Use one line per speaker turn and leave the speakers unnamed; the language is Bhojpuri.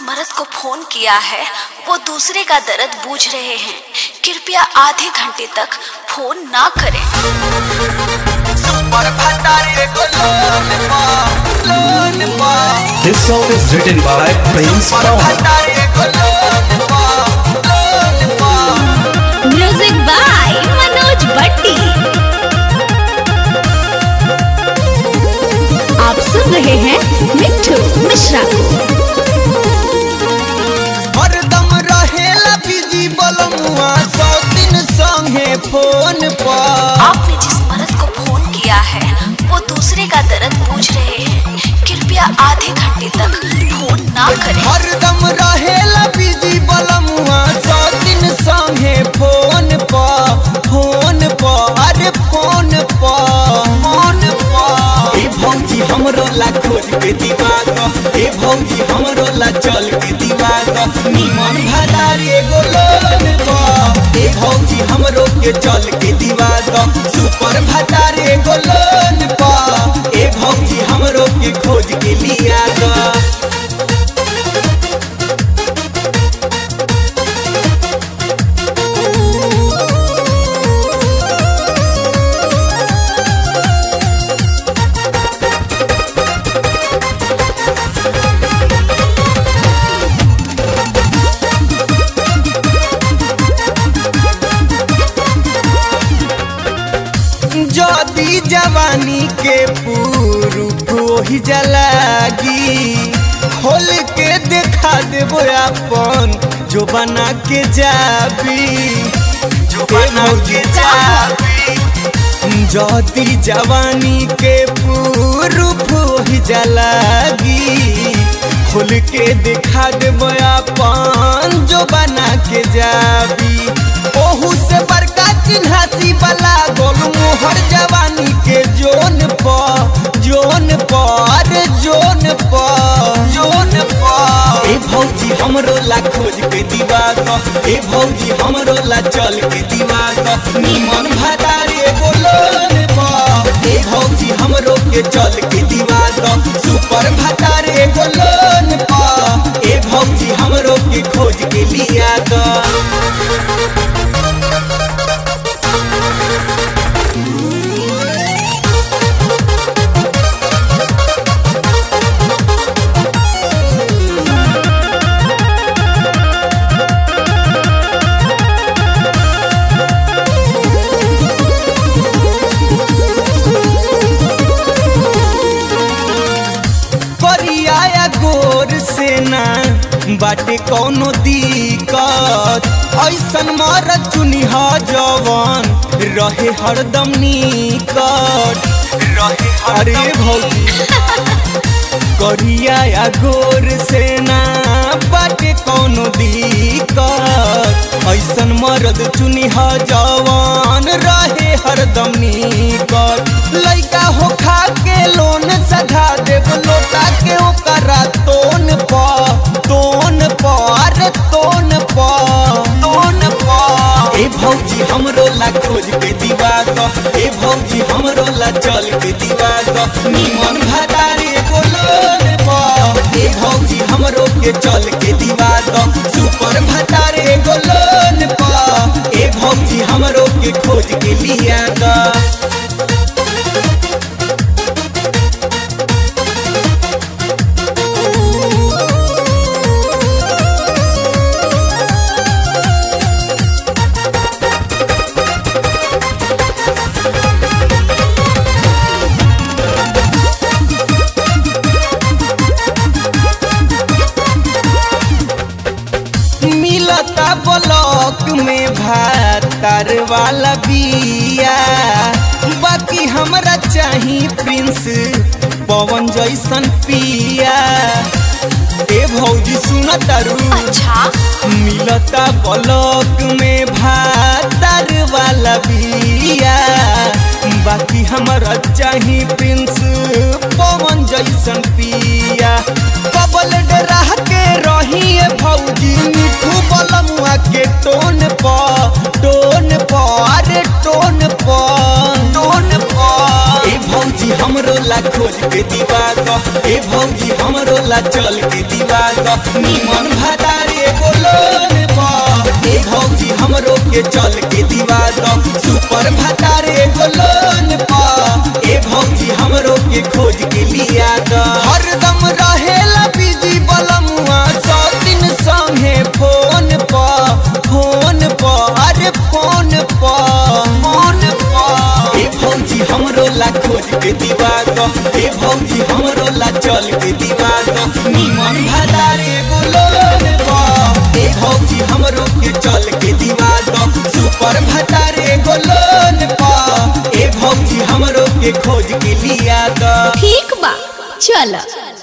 मर्द को फोन किया है वो दूसरे का दर्द बूझ रहे हैं। कृपया आधे घंटे तक फोन ना करें।
This song is written by Prince Pawan.
Music by Manoj Bhatti. आप सुन रहे हैं मिट्ठू मिश्रा को।
हरदम रहेला बिजी बलमुआ 100 दिन संगे फोन पर।
आपने जिस मर्द को फोन किया है वो दूसरे का दर्द बूझ रहे हैं। कृपया आधे घंटे तक फोन ना करें।
हरदम रहेला बिजी बलमुआ 100 दिन संगे फोन पर। फोन पर अरे फोन पर फोन पर। ए भौजी हमरो ला खोज के दीवार, ए भौजी हमरो ला चल के दीवार। निमन भदार एगो लोन पर। ए भौजी हमरो के चल के दीवार। सुपर भदार एगो लोन पर। ए भौजी हमरो के खोज के लिया द। जदी जवानी के पुरुष वही जलागी, खोल के देखा देबो अपन जो बना के जाबी, जो बना के जाबी। जदी जवानी के पुरुष वही जलागी, खोल के देखा देबो अपन जो बना के जाबी। ओहू से बड़का चिन्हासी वाला गोल मोहर जवानी के जोन पर जोन पर जोन पर जोन पर। ए भौजी हमरो ला खोज के दीवार, ए भौजी हमरो ला चल के दीवार। निमन भदार एगो लोन पर। ए भौजी हमरो के चल के दीवार। सुपर भदार एगो लोन पर। ए भौजी हमरो के खोज के लिया द। गोर से ना बाटे कौनो दिक्कत, ऐसन मरद चुनिह जवन रहे हरदम निकट रहे। अरे भौजी करिया या गोर से ना बाटे कौनो दिक्कत, ऐसन मरद चुनिह जवन रहे हरदम निकट। लइका हो खा के लोन सधा देव लोटा के ओकरा तोन प तोन प अरे तोन प तोन प। ए भौजी हमरो ला खोज के दीवार, ए भौजी हमरो ला चल के दीवार। निमन भदार एगो लोन प। ए भौजी हमरो के चल के दीवार। सुपर भदार एगो लोन प। ए भौजी हमरो के खोज के लिया द। मिलता ब्लॉक में भातार वाला बिया, बाकी हमरा चाही प्रिंस पवन जैसन पिया। ए भौजी सुना तारू।
अच्छा
मिलता ब्लॉक में भातार वाला बिया, बाकी हमरा चाही प्रिंस पवन जैसन पिया। कबल डरा के रही भौजी मिठू बलमुआ के टोन प अरे टोन प टोन प। ए भौजी हमरो ला खोज के दीवा द ए भौजी हमरो ला चल के दीवा द निमन भतारे बोलोन पा ए भौजी हमरो के चल के दीवा द सुपर भतारे बोलोन पा ए भौजी हमरो के खोज के लिया द हरदम रहेला बिजी बलमुआ सौ दिन संगे फोन पा अरे फोन पा ए भौजी हमरो ला खोज के दीवा द ए भौजी हमरो ला चल के दीवा द निमन भतारे बोलोन पा ए भौजी हमरो के चल के दीवा द सुपर भतारे बोलोन पा ए भौजी हमरो के खोज के लिया द
ठीक बा चल।